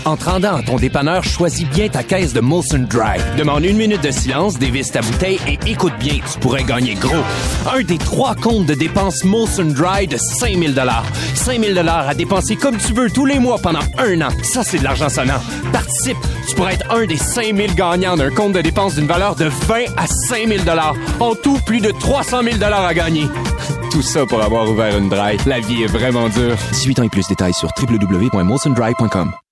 En te rendant à ton dépanneur, choisis bien ta caisse de Molson Dry. Demande 1 minute de silence, dévisse ta bouteille et écoute bien, tu pourrais gagner gros. Un des 3 comptes de dépenses Molson Dry de 5 000 5 000 à dépenser comme tu veux tous les mois pendant 1 an. Ça, c'est de l'argent sonnant. Participe, tu pourrais être un des 5 000 gagnants d'un compte de dépenses d'une valeur de 20 à 5 000 En tout, plus de 300 000 à gagner. Tout ça pour avoir ouvert une dry. La vie est vraiment dure. 18 ans et plus, détails sur www.molsondry.com.